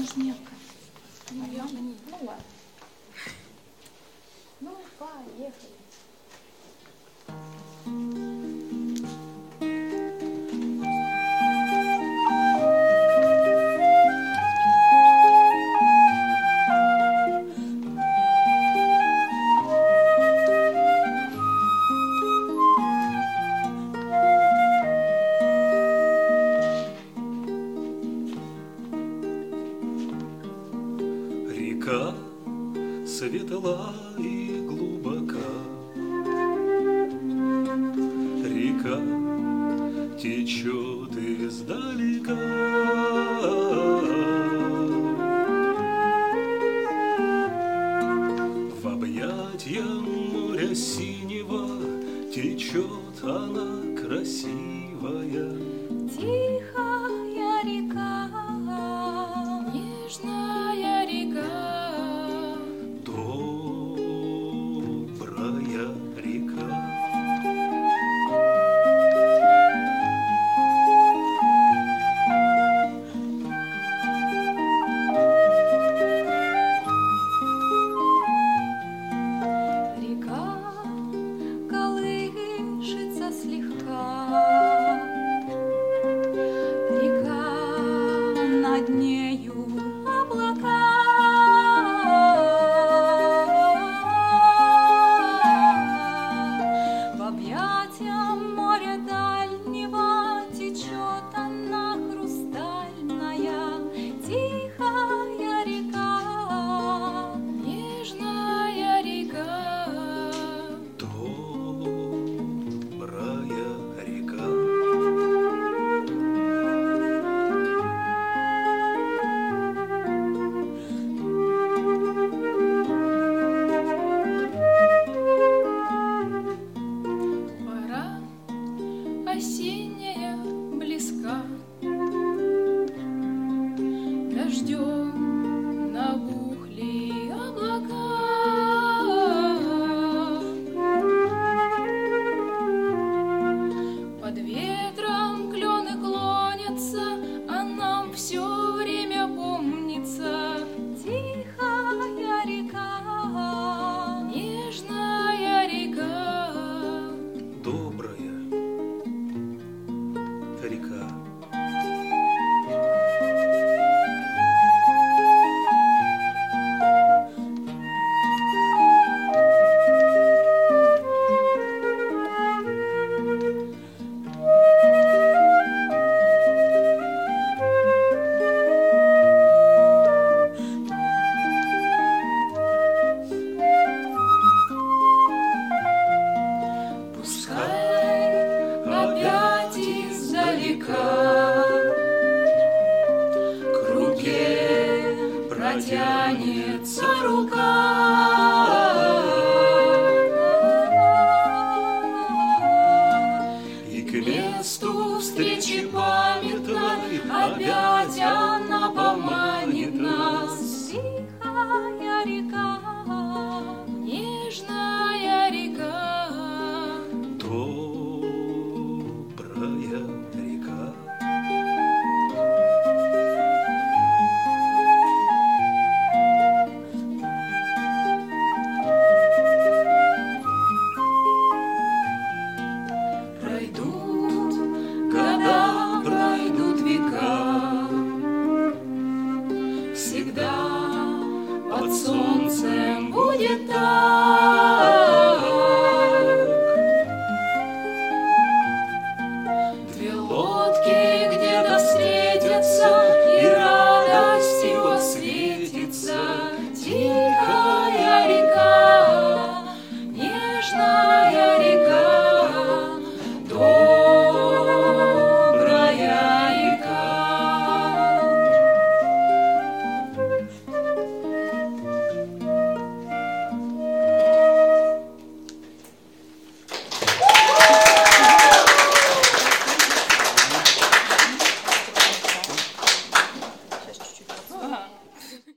ж мелко. Ну ладно. Ну, поехали. Река светла и глубока, река течет издалека. В объятья моря синего течет она красивая. Тихая река, нежная река, Добрая река. река колышется слегка, река над нею облака. В объятья моря дальнего течет она хрустальная, тихая река, нежная река. Добрая река. Пора осенняя близка, дождем набухли облака. Под ветром клены клонятся, а нам все время помнится тихая река, нежная река. Добрая река. Пускай опять издалека к руке протянется рука, И к месту встречи памятной опять она